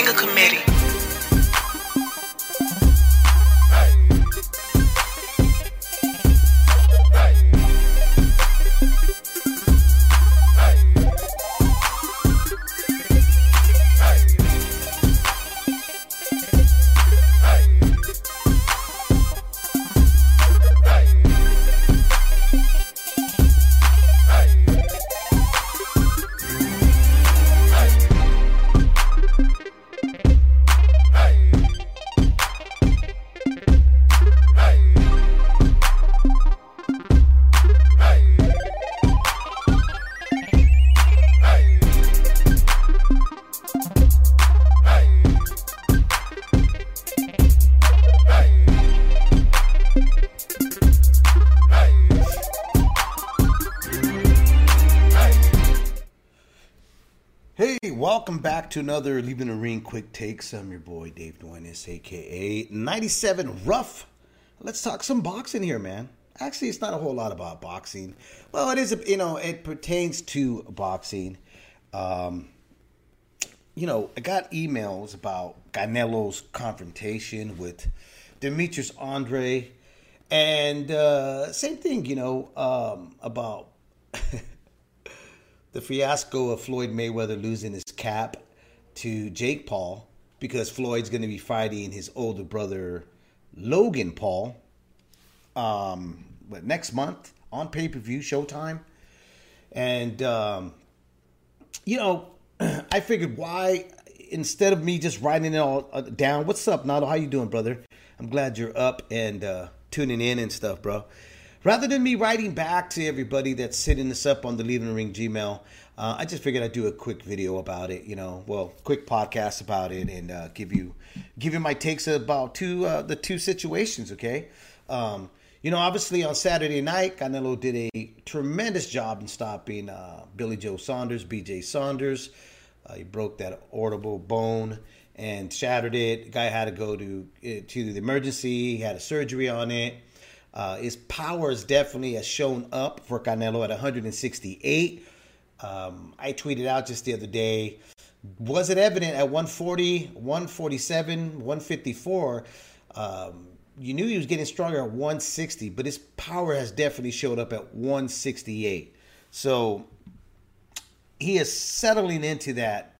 anger committee. Welcome back to another Leaving the Ring Quick Takes. I'm your boy Dave Duenas, aka 97 Rough. Let's talk some boxing here, man. Actually, it's not a whole lot about boxing. Well, it is, it pertains to boxing. I got emails about Canelo's confrontation with Demetrius Andrade, and same thing, about the fiasco of Floyd Mayweather losing his cap to Jake Paul because Floyd's going to be fighting his older brother Logan Paul next month on pay-per-view Showtime. And I figured why, instead of me just writing it all down, what's up, Nado? How you doing, brother? I'm glad you're up and tuning in and stuff, bro. Rather than me writing back to everybody that's setting this up on the Leaving the Ring Gmail, I just figured I'd do a quick video about it, quick podcast about it, and give you my takes about the two situations, okay? Obviously on Saturday night, Canelo did a tremendous job in stopping Billy Joe Saunders, BJ Saunders. He broke that orbital bone and shattered it. The guy had to go to the emergency. He had a surgery on it. His powers definitely has shown up for Canelo at 168. I tweeted out just the other day, was it evident at 140, 147, 154? You knew he was getting stronger at 160, but his power has definitely showed up at 168. So he is settling into that